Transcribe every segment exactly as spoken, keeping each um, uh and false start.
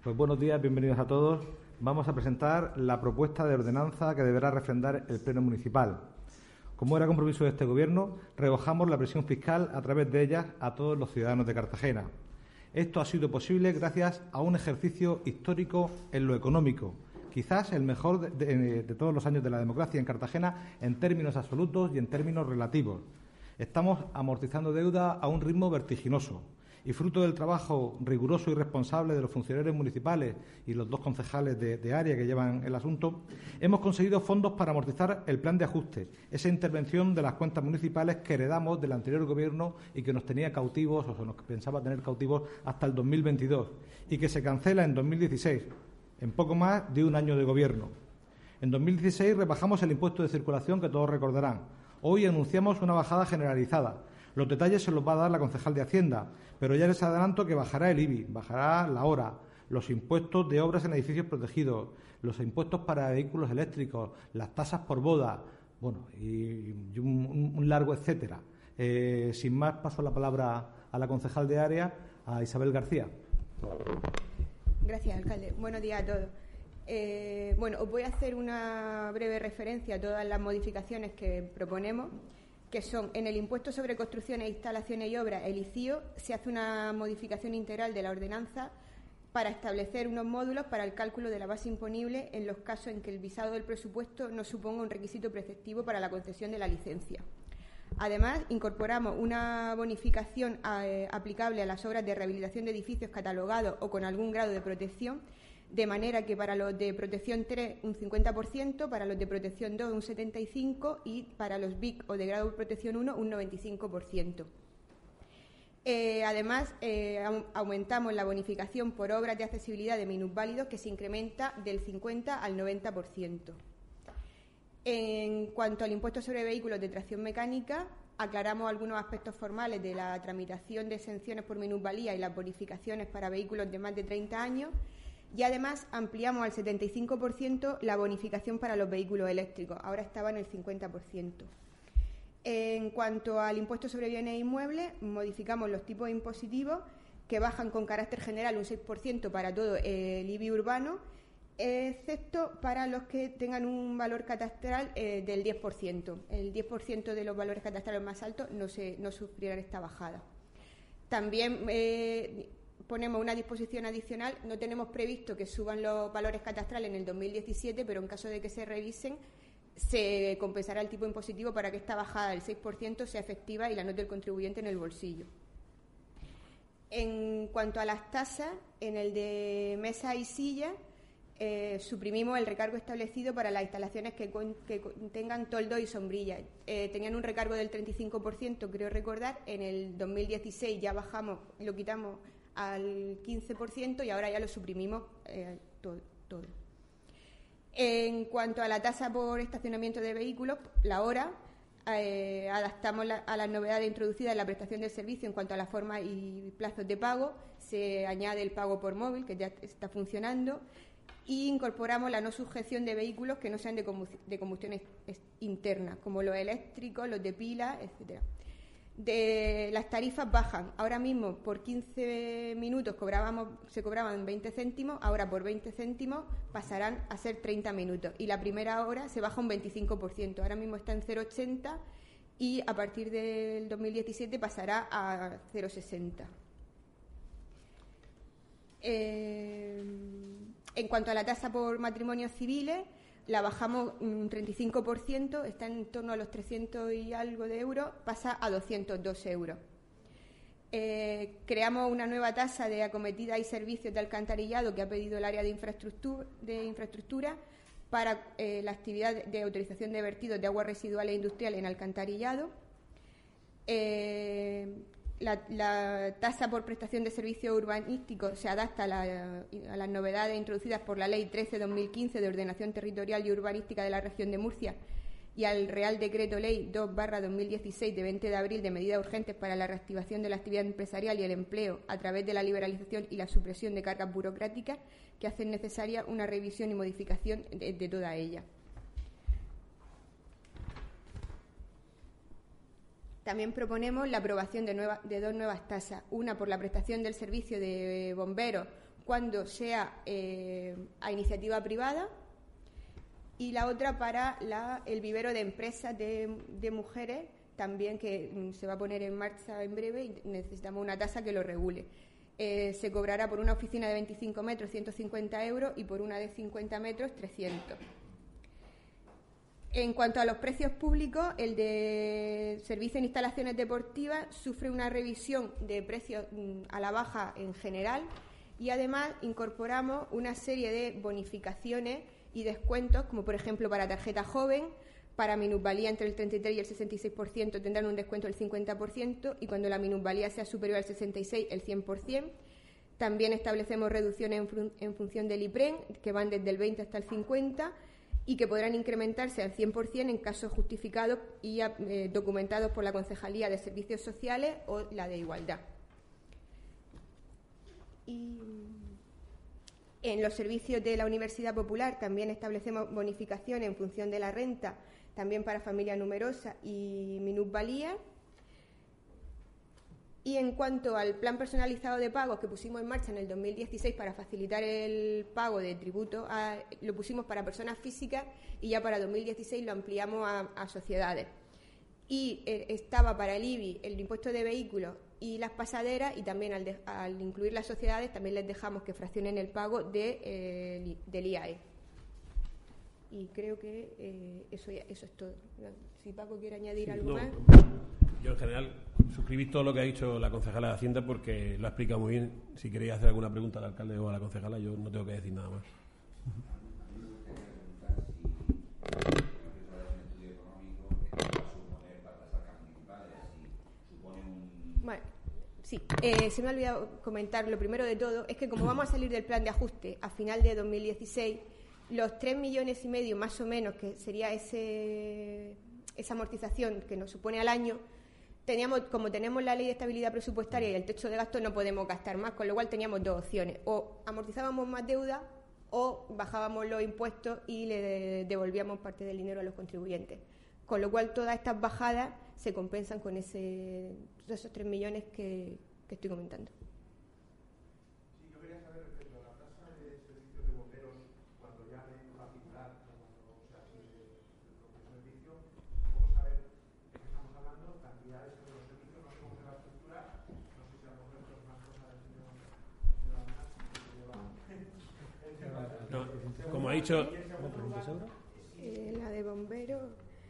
Pues buenos días, bienvenidos a todos. Vamos a presentar la propuesta de ordenanza que deberá refrendar el Pleno Municipal. Como era compromiso de este Gobierno, rebajamos la presión fiscal a través de ellas a todos los ciudadanos de Cartagena. Esto ha sido posible gracias a un ejercicio histórico en lo económico, quizás el mejor de, de, de todos los años de la democracia en Cartagena en términos absolutos y en términos relativos. Estamos amortizando deuda a un ritmo vertiginoso y, fruto del trabajo riguroso y responsable de los funcionarios municipales y los dos concejales de, de área que llevan el asunto, hemos conseguido fondos para amortizar el plan de ajuste, esa intervención de las cuentas municipales que heredamos del anterior Gobierno y que nos tenía cautivos, o se nos pensaba tener cautivos, hasta el dos mil veintidós y que se cancela en dos mil dieciséis, en poco más de un año de Gobierno. En dos mil dieciséis rebajamos el impuesto de circulación, que todos recordarán. Hoy anunciamos una bajada generalizada. Los detalles se los va a dar la concejal de Hacienda, pero ya les adelanto que bajará el I B I, bajará la hora, los impuestos de obras en edificios protegidos, los impuestos para vehículos eléctricos, las tasas por boda, bueno, y, y un, un largo etcétera. Eh, sin más, paso la palabra a la concejal de área, a Isabel García. Gracias, alcalde. Buenos días a todos. Eh, bueno, os voy a hacer una breve referencia a todas las modificaciones que proponemos, que son: en el impuesto sobre construcciones, instalaciones y obras, el I C I O, se hace una modificación integral de la ordenanza para establecer unos módulos para el cálculo de la base imponible en los casos en que el visado del presupuesto no suponga un requisito preceptivo para la concesión de la licencia. Además, incorporamos una bonificación eh, aplicable a las obras de rehabilitación de edificios catalogados o con algún grado de protección, de manera que para los de protección tres un cincuenta por ciento, para los de protección dos un setenta y cinco por ciento y para los B I C o de grado de protección uno un noventa y cinco por ciento. Eh, además, eh, aumentamos la bonificación por obras de accesibilidad de minusválidos, que se incrementa del cincuenta al noventa por ciento. En cuanto al impuesto sobre vehículos de tracción mecánica, aclaramos algunos aspectos formales de la tramitación de exenciones por minusvalía y las bonificaciones para vehículos de más de treinta años. Y además ampliamos al setenta y cinco por ciento la bonificación para los vehículos eléctricos. Ahora estaba en el cincuenta por ciento. En cuanto al impuesto sobre bienes inmuebles, modificamos los tipos impositivos, que bajan con carácter general un seis por ciento para todo el I B I urbano, excepto para los que tengan un valor catastral eh, del diez por ciento. El diez por ciento de los valores catastrales más altos no, se, no sufrirán esta bajada. También Eh, ponemos una disposición adicional. No tenemos previsto que suban los valores catastrales en el dos mil diecisiete, pero en caso de que se revisen, se compensará el tipo impositivo para que esta bajada del seis por ciento sea efectiva y la note el contribuyente en el bolsillo. En cuanto a las tasas, en el de mesa y silla, eh, suprimimos el recargo establecido para las instalaciones que, con, que tengan toldo y sombrilla. Eh, tenían un recargo del treinta y cinco por ciento, creo recordar. En el dos mil dieciséis ya bajamos, lo quitamos al quince por ciento y ahora ya lo suprimimos eh, todo, todo. En cuanto a la tasa por estacionamiento de vehículos, la hora, eh, adaptamos la, a las novedades introducidas en la prestación del servicio en cuanto a la forma y plazos de pago. Se añade el pago por móvil, que ya está funcionando, y incorporamos la no sujeción de vehículos que no sean de combustión, de combustión interna, como los eléctricos, los de pila, etcétera. De las tarifas bajan. Ahora mismo por quince minutos cobrábamos, se cobraban veinte céntimos, ahora por veinte céntimos pasarán a ser treinta minutos. Y la primera hora se baja un veinticinco por ciento. Ahora mismo está en cero coma ochenta y a partir del dos mil diecisiete pasará a cero coma sesenta. Eh, en cuanto a la tasa por matrimonios civiles, la bajamos un treinta y cinco por ciento, está en torno a los trescientos y algo de euros, pasa a doscientos dos euros. Eh, creamos una nueva tasa de acometida y servicios de alcantarillado que ha pedido el área de infraestructura, de infraestructura para eh, la actividad de autorización de vertidos de aguas residuales industriales en alcantarillado. Eh, La, la tasa por prestación de servicios urbanísticos se adapta a, la, a las novedades introducidas por la Ley trece barra dos mil quince de Ordenación Territorial y Urbanística de la Región de Murcia y al Real Decreto Ley dos barra dos mil dieciséis de veinte de abril de medidas urgentes para la reactivación de la actividad empresarial y el empleo a través de la liberalización y la supresión de cargas burocráticas que hacen necesaria una revisión y modificación de, de toda ella. También proponemos la aprobación de, nueva, de dos nuevas tasas, una por la prestación del servicio de bomberos cuando sea eh, a iniciativa privada, y la otra para la, el vivero de empresas de, de mujeres, también que mm, se va a poner en marcha en breve y necesitamos una tasa que lo regule. Eh, se cobrará por una oficina de veinticinco metros ciento cincuenta euros y por una de cincuenta metros trescientos. En cuanto a los precios públicos, el de servicio en instalaciones deportivas sufre una revisión de precios mm, a la baja en general, y además incorporamos una serie de bonificaciones y descuentos, como por ejemplo para tarjeta joven, para minusvalía entre el treinta y tres y el sesenta y seis por ciento tendrán un descuento del cincuenta por ciento, y cuando la minusvalía sea superior al sesenta y seis por ciento, el cien por ciento. También establecemos reducciones en, fun- en función del IPREN, que van desde el veinte hasta el cincuenta, y que podrán incrementarse al cien por ciento en casos justificados y eh, documentados por la Concejalía de Servicios Sociales o la de Igualdad. Y en los servicios de la Universidad Popular también establecemos bonificaciones en función de la renta, también para familias numerosas y minusvalía. Y en cuanto al plan personalizado de pagos que pusimos en marcha en el dos mil dieciséis para facilitar el pago de tributo, a, lo pusimos para personas físicas y ya para dos mil dieciséis lo ampliamos a, a sociedades. Y eh, estaba para el I B I, el impuesto de vehículos y las pasaderas, y también al, de, al incluir las sociedades también les dejamos que fraccionen el pago de, eh, del I A E. Y creo que eh, eso, ya, eso es todo. Si Paco quiere añadir sí, algo no, más. Yo en general suscribí todo lo que ha dicho la concejala de Hacienda porque lo ha explicado muy bien. Si queréis hacer alguna pregunta al alcalde o a la concejala, yo no tengo que decir nada más. Bueno, sí, eh, se me ha olvidado comentar, lo primero de todo, es que como vamos a salir del plan de ajuste a final de dos mil dieciséis, los tres millones y medio más o menos, que sería ese, esa amortización que nos supone al año, teníamos, como tenemos la ley de estabilidad presupuestaria y el techo de gasto, no podemos gastar más, con lo cual teníamos dos opciones: o amortizábamos más deuda o bajábamos los impuestos y le devolvíamos parte del dinero a los contribuyentes. Con lo cual todas estas bajadas se compensan con ese, esos tres millones que, que estoy comentando. Sí, yo quería saber respecto a la tasa de servicios de bomberos cuando llamen particular, cuando se adquiere el propio servicio, ¿cómo saber de qué estamos hablando? Cantidades de los servicios, no sé cómo se va a estructurar, no sé si a lo mejor esto es más cosa del señor Amas, que lleva No, como ha dicho... Eh, la de bomberos...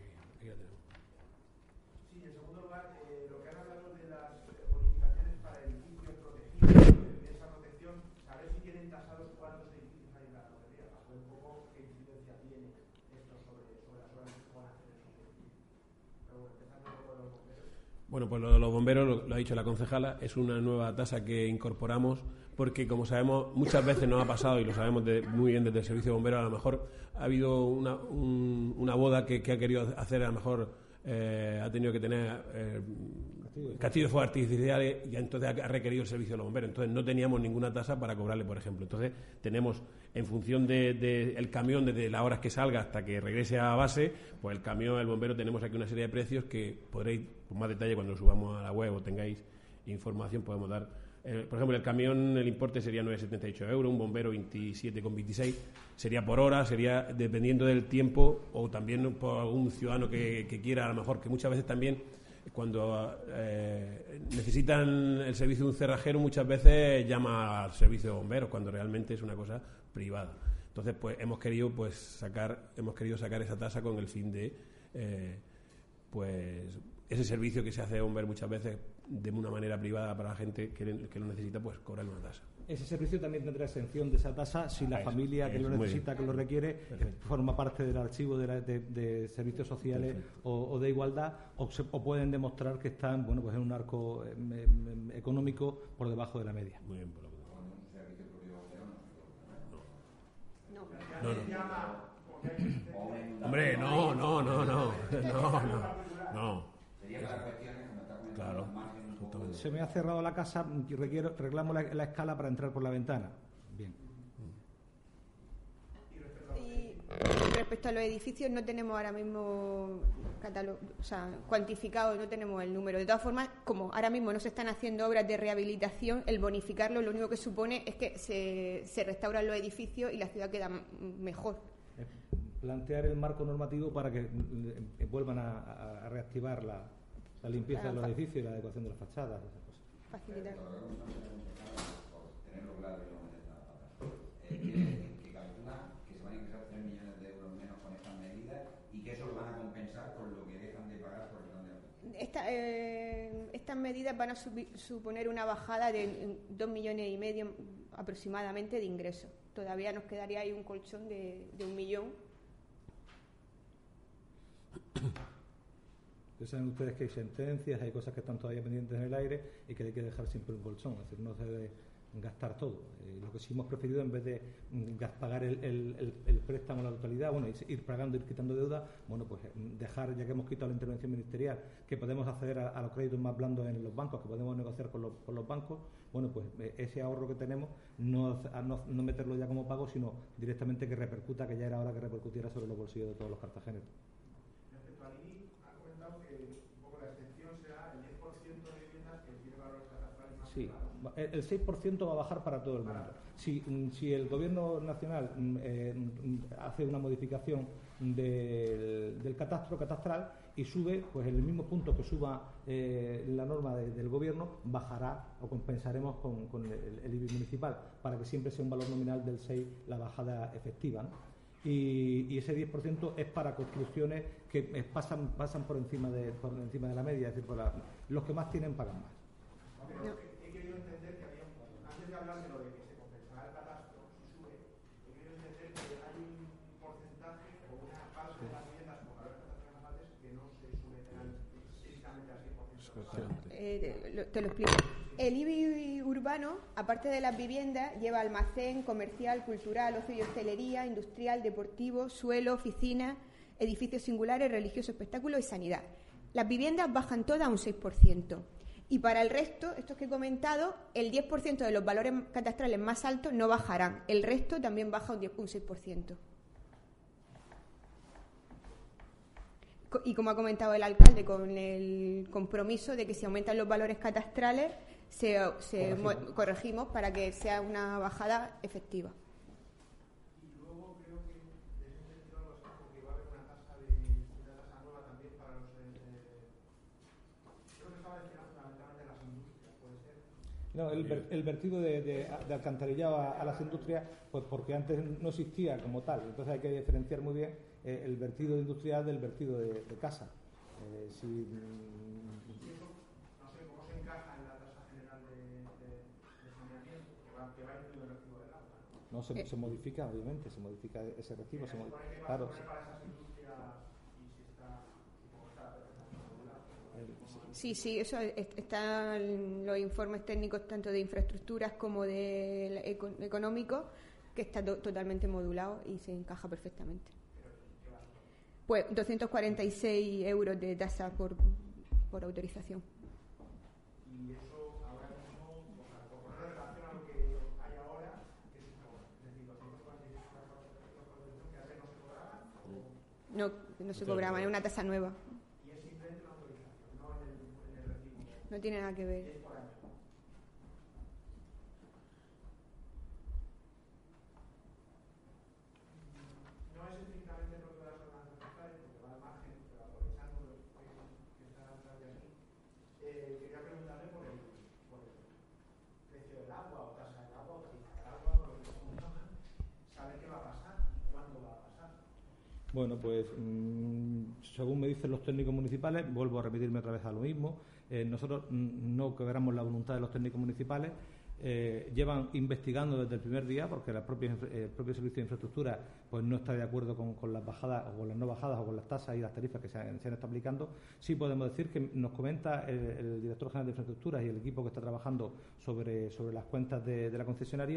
Sí, en segundo lugar, eh, lo que han hablado de las eh, bonificaciones para edificios protegidos, de esa protección, saber si tienen tasados cuántos edificios hay en la propiedad, para saber un poco qué incidencia tiene esto sobre, sobre las obras que se puedan hacer en esos edificios. Pero bueno, empezando con los bomberos. Bueno, pues lo de los bomberos, lo, lo ha dicho la concejala, es una nueva tasa que incorporamos porque, como sabemos, muchas veces nos ha pasado, y lo sabemos de, muy bien desde el servicio de bomberos, a lo mejor ha habido una, un, una boda que, que ha querido hacer, a lo mejor eh, ha tenido que tener eh, castillos de fuegos artificiales, y entonces ha requerido el servicio de los bomberos. Entonces no teníamos ninguna tasa para cobrarle, por ejemplo. Entonces tenemos, en función del de, de el camión, desde las horas que salga hasta que regrese a base, pues el camión, el bombero, tenemos aquí una serie de precios que podréis, con más detalle, cuando lo subamos a la web o tengáis información, podemos dar. Eh, por ejemplo, el camión, el importe sería nueve coma setenta y ocho euros, un bombero veintisiete coma veintiséis, sería por hora, sería dependiendo del tiempo, o también por algún ciudadano que, que quiera, a lo mejor, que muchas veces también, cuando eh, necesitan el servicio de un cerrajero, muchas veces llama al servicio de bomberos, cuando realmente es una cosa privada. Entonces, pues hemos querido pues sacar, hemos querido sacar esa tasa con el fin de eh, pues ese servicio que se hace de bomberos muchas veces de una manera privada para la gente que, que lo necesita, pues cobrar una tasa. Ese servicio también tendrá exención de esa tasa si la eso, familia que eso, lo necesita, bien. que lo requiere, Perfecto. forma parte del archivo de, la, de, de servicios sociales o, o de igualdad, o, se, o pueden demostrar que están, bueno, pues en un arco eh, eh, económico por debajo de la media. Muy bien, por lo que... No. No, no. Hombre, no, no, no, no, no, no, no. Claro, justamente. Se me ha cerrado la casa y requiero, reclamo la, la escala para entrar por la ventana. Bien. Y respecto respecto a los edificios, no tenemos ahora mismo catalo- o sea, cuantificado, no tenemos el número. De todas formas, como ahora mismo no se están haciendo obras de rehabilitación, el bonificarlo lo único que supone es que se, se restauran los edificios y la ciudad queda m- mejor. Plantear el marco normativo para que eh, vuelvan a, a- a reactivar la, la limpieza Claro, de los fa- edificios y la adecuación de las fachadas, esas cosas. Facilitar. Por tenerlo claro y no meter la pata. Eh, que calcula que se van a ingresar tres millones de euros menos con estas medidas y que eso lo van a compensar con lo que dejan de pagar por el plan de ajuste. Esta, eh, estas medidas van a subi- suponer una bajada de dos millones y medio aproximadamente de ingresos. Todavía nos quedaría ahí un colchón de, de un millón. Ya saben ustedes que hay sentencias, hay cosas que están todavía pendientes en el aire y que hay que dejar siempre un colchón, es decir, no se debe gastar todo. Eh, lo que sí hemos preferido, en vez de mm, gas- pagar el, el, el, el préstamo en la totalidad, bueno, ir, ir pagando, ir quitando deuda, bueno, pues eh, dejar, ya que hemos quitado la intervención ministerial, que podemos acceder a, a los créditos más blandos en los bancos, que podemos negociar con los, con los bancos, bueno, pues eh, ese ahorro que tenemos, no, a no, no meterlo ya como pago, sino directamente que repercuta, que ya era hora que repercutiera sobre los bolsillos de todos los cartageneros. Respecto al I B I, ha comentado que un poco la excepción será el diez por ciento de viviendas que tiene valores catastrales más Sí, elevados. el el seis por ciento va a bajar para todo el mundo. Si, mm, si el Gobierno nacional mm, eh, mm, hace una modificación del, del catastro catastral y sube, pues en el mismo punto que suba eh, la norma de- del Gobierno, bajará o compensaremos con, con el, el I B I municipal, para que siempre sea un valor nominal del seis la bajada efectiva, ¿no? Y, y ese diez por ciento es para construcciones que eh, pasan, pasan por encima de por encima de la media, es decir, por la- los que más tienen pagan más. Pero he querido entender que había, antes de hablar de lo de que se compensará el catastro si sube, he querido entender que hay un porcentaje o una parte de las viviendas con valores catastrales más altos que no se someterán estrictamente al seis por ciento. Eh, lo- te lo explico. El I B I urbano, aparte de las viviendas, lleva almacén, comercial, cultural, ocio y hostelería, industrial, deportivo, suelo, oficina, edificios singulares, religioso, espectáculo y sanidad. Las viviendas bajan todas a un seis por ciento. Y para el resto, estos que he comentado, el diez por ciento de los valores catastrales más altos no bajarán. El resto también baja un, diez, un seis por ciento. Co- Y como ha comentado el alcalde, con el compromiso de que si aumentan los valores catastrales, se, se Corregimos. mo- corregimos para que sea una bajada efectiva. Y luego creo que les he entendido algo así, porque va a haber una tasa de una tasa nueva también para los eh, creo que estaba destinado fundamentalmente a las industrias, puede ser. No, el, ver- el vertido de, de- de alcantarillado a, a las industrias, pues porque antes no existía como tal, entonces hay que diferenciar muy bien eh, el vertido industrial del vertido de, de casa. Eh, si, mm, Y eso, no sé cómo se encaja en la tasa general de, de, de saneamiento, que va, que va incluido en el recibo del agua, ¿no? no se, Eh. se modifica, obviamente, se modifica ese recibo, se Se modifica, supone que va claro, a suponer para esas industrias y si está, y como está perfectamente regulado. el- Sí, sí, eso es- está en los informes técnicos tanto de infraestructuras como de eco- económicos, que está to- totalmente modulado y se encaja perfectamente. Pues doscientos cuarenta y seis euros de tasa por, por autorización. Y eso ahora mismo, o sea, por ponerlo en relación a lo que hay ahora, que es ahora. Es decir, los ciento cuarenta y seis que antes no se cobraban, o- No, no se cobraba, es una tasa nueva. y es simplemente una autorización, no en el, en el recibo. No tiene nada que ver. Es por año. No es estrictamente propio de las ordenanzas fiscales, porque va al margen, pero aprovechando que, que está atrás de aquí, eh, quería preguntarle por el, por el precio del agua, o tasa del agua, o tarifa del agua, por lo que se llama. ¿Sabe qué va a pasar? ¿Cuándo va a pasar? Bueno, pues mm, según me dicen los técnicos municipales, vuelvo a remitirme otra vez a lo mismo, eh, nosotros mm, no quebramos la voluntad de los técnicos municipales, eh, llevan investigando desde el primer día, porque la propia, infra- el propio servicio de infraestructura pues no está de acuerdo con, con las bajadas o con las no bajadas o con las tasas y las tarifas que se han, se han estado aplicando. Sí podemos decir que nos comenta el, el director general de infraestructuras y el equipo que está trabajando sobre, sobre las cuentas de, de la concesionaria,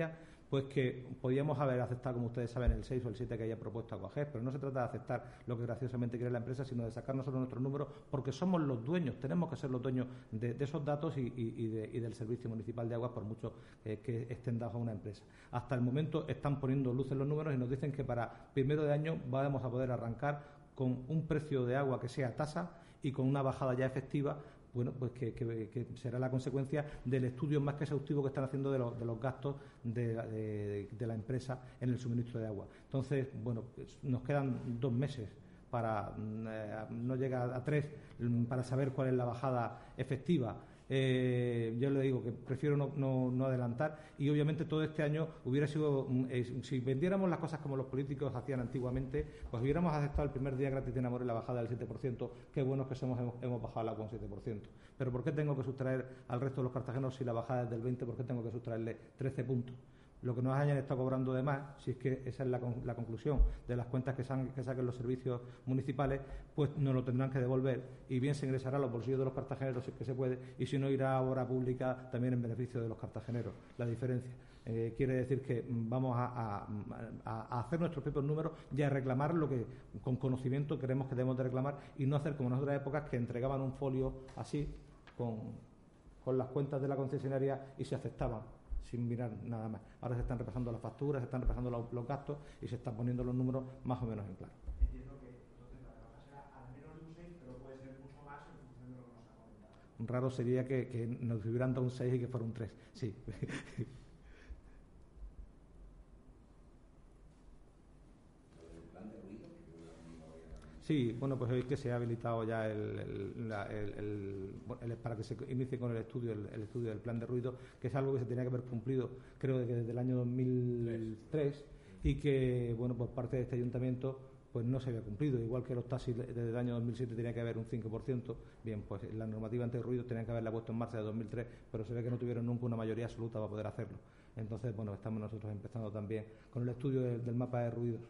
pues que podíamos haber aceptado, como ustedes saben, el seis o el siete que haya propuesto Aquajet, pero no se trata de aceptar lo que graciosamente quiere la empresa, sino de sacar nosotros nuestros números, porque somos los dueños, tenemos que ser los dueños de, de esos datos y, y, y, de, y del Servicio Municipal de Aguas, por mucho eh, que estén dados a una empresa. Hasta el momento están poniendo luz en los números y nos dicen que para primero de año vamos a poder arrancar con un precio de agua que sea tasa y con una bajada ya efectiva, bueno, pues que, que, que será la consecuencia del estudio más que exhaustivo que están haciendo de, lo, de los gastos de, de, de la empresa en el suministro de agua. Entonces, bueno, pues nos quedan dos meses para, eh, no llega a tres, para saber cuál es la bajada efectiva. Eh, yo le digo que prefiero no, no, no adelantar, y obviamente todo este año hubiera sido, eh, si vendiéramos las cosas como los políticos hacían antiguamente, pues hubiéramos aceptado el primer día gratis de enamor y la bajada del siete por ciento. Qué buenos que somos, hemos, hemos bajado el agua un siete por ciento. Pero ¿por qué tengo que sustraer al resto de los cartagenos si la bajada es del veinte por ciento? ¿Por qué tengo que sustraerle trece puntos? Lo que nos hayan estado cobrando de más, si es que esa es la, la conclusión de las cuentas que, san, que saquen los servicios municipales, pues nos lo tendrán que devolver, y bien se ingresará a los bolsillos de los cartageneros si es que se puede, y si no irá a obra pública también en beneficio de los cartageneros. La diferencia eh, quiere decir que vamos a, a, a hacer nuestros propios números y a reclamar lo que con conocimiento creemos que debemos de reclamar, y no hacer como en otras épocas que entregaban un folio así con, con las cuentas de la concesionaria y se aceptaban sin mirar nada más. Ahora se están repasando las facturas, se están repasando los, los gastos y se están poniendo los números más o menos en claro. Entiendo que entonces la rebaja será al menos de un seis, pero puede ser mucho más en función de lo que nos ha comentado. Raro sería que, que nos hubieran dado un seis y que fuera un tres, sí. Sí, bueno, pues hoy que se ha habilitado ya el, el, la, el, el, el, para que se inicie con el estudio el, el estudio del plan de ruido, que es algo que se tenía que haber cumplido, creo que desde el año dos mil tres, y que, bueno, por parte de este ayuntamiento pues no se había cumplido, igual que los taxis desde el año dos mil siete tenía que haber un cinco por ciento, bien, pues la normativa antirruido tenía que haberla puesto en marcha de dos mil tres, pero se ve que no tuvieron nunca una mayoría absoluta para poder hacerlo. Entonces, bueno, estamos nosotros empezando también con el estudio del, del mapa de ruidos.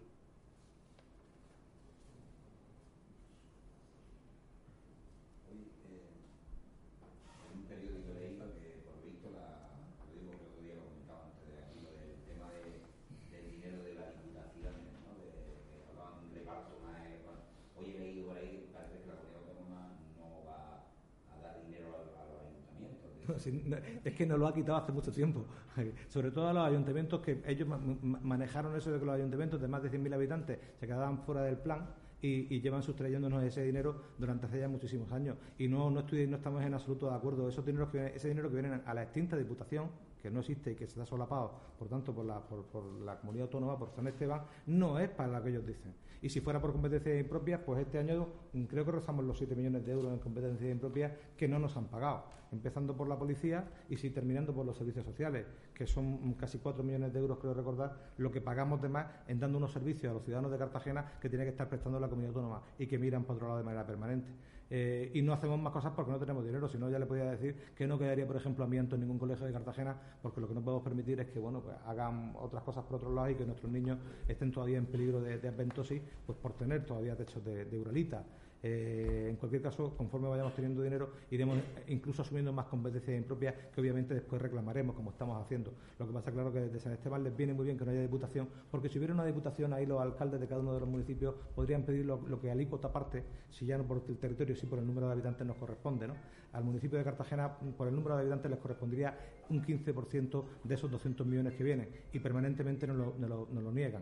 Es que nos lo ha quitado hace mucho tiempo, sobre todo a los ayuntamientos, que ellos manejaron eso de que los ayuntamientos de más de cien mil habitantes se quedaban fuera del plan y, y llevan sustrayéndonos ese dinero durante hace ya muchísimos años, y no no, estoy, no estamos en absoluto de acuerdo. Esos dineros que, ese dinero que viene a la extinta Diputación, que no existe y que se está solapado, por tanto, por la, por, por la comunidad autónoma, por San Esteban, no es para lo que ellos dicen. Y si fuera por competencias impropias, pues este año creo que rozamos los siete millones de euros en competencias impropias que no nos han pagado, empezando por la policía y si terminando por los servicios sociales, que son casi cuatro millones de euros, creo recordar, lo que pagamos de más en dando unos servicios a los ciudadanos de Cartagena que tiene que estar prestando la comunidad autónoma y que miran para otro lado de manera permanente. Eh, y no hacemos más cosas porque no tenemos dinero, si no ya le podía decir que no quedaría, por ejemplo, amianto en ningún colegio de Cartagena, porque lo que no podemos permitir es que, bueno, pues hagan otras cosas por otro lado y que nuestros niños estén todavía en peligro de, de adventosis, pues por tener todavía techos de, de uralita. Eh, en cualquier caso, conforme vayamos teniendo dinero, iremos incluso asumiendo más competencias impropias que obviamente después reclamaremos, como estamos haciendo. Lo que pasa, claro, que desde San Esteban les viene muy bien que no haya diputación, porque si hubiera una diputación, ahí los alcaldes de cada uno de los municipios podrían pedir lo, lo que alícuota aparte, si ya no por el territorio, si por el número de habitantes nos corresponde, ¿no? Al municipio de Cartagena, por el número de habitantes, les correspondería un quince por ciento de esos doscientos millones que vienen, y permanentemente nos lo, nos lo, nos lo niegan.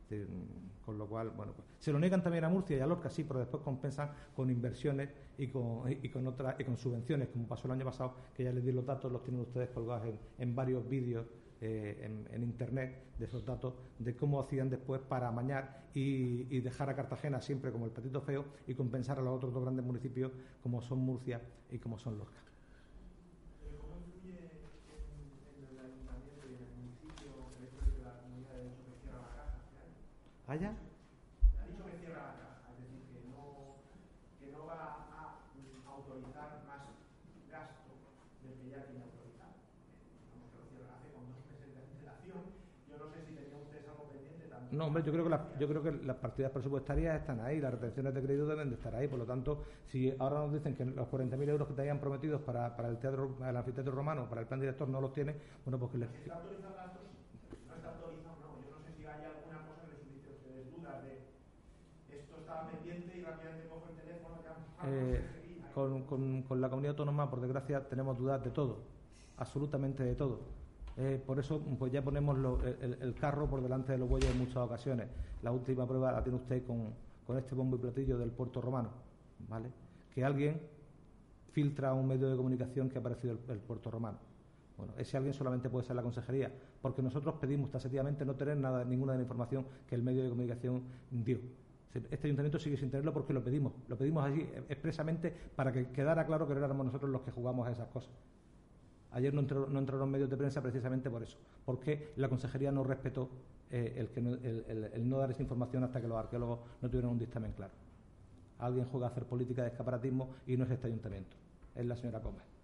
Con lo cual, bueno, pues, se lo niegan también a Murcia y a Lorca, sí, pero después compensan con inversiones y con, y con otras y con subvenciones, como pasó el año pasado, que ya les di los datos, los tienen ustedes colgados en, en varios vídeos eh, en, en internet, de esos datos, de cómo hacían después para amañar y, y dejar a Cartagena siempre como el patito feo y compensar a los otros dos grandes municipios como son Murcia y como son Lorca. ¿Cómo influye en el ayuntamiento y en el municipio el hecho de que la comunidad de hecho que cierra la caja? ¿Allá? Ha dicho que cierra la caja, es decir, que no, que no va a autorizar más gasto del que ya tiene autorizado. Digamos que lo cierra hace con dos meses de antelación. Yo no sé si tenía ustedes algo pendiente también. No, hombre, yo creo que las, yo creo que las partidas presupuestarias están ahí, las retenciones de crédito deben de estar ahí, por lo tanto, si ahora nos dicen que los cuarenta mil euros que te habían prometidos para, para el teatro, el anfiteatro romano, para el plan director no los tiene, bueno, pues que les... ¿Está autorizado el gasto? Sí. No está estaba pendiente y rápidamente cojo el teléfono. Ya, Eh, con, con, con la comunidad autónoma, por desgracia, tenemos dudas de todo, absolutamente de todo. Eh, por eso, pues ya ponemos lo, el, el carro por delante de los bueyes en muchas ocasiones. La última prueba la tiene usted con, con este bombo y platillo del puerto romano, ¿vale? Que alguien filtra un medio de comunicación que ha aparecido el, el puerto romano. Bueno, ese alguien solamente puede ser la consejería, porque nosotros pedimos taxativamente no tener nada, ninguna de la información que el medio de comunicación dio. Este ayuntamiento sigue sin tenerlo porque lo pedimos, lo pedimos allí expresamente para que quedara claro que no éramos nosotros los que jugamos a esas cosas. Ayer no, entró, no entraron medios de prensa precisamente por eso, porque la consejería no respetó eh, el, que no, el, el, el no dar esa información hasta que los arqueólogos no tuvieron un dictamen claro. Alguien juega a hacer política de escaparatismo y no es este ayuntamiento, es la señora Gómez.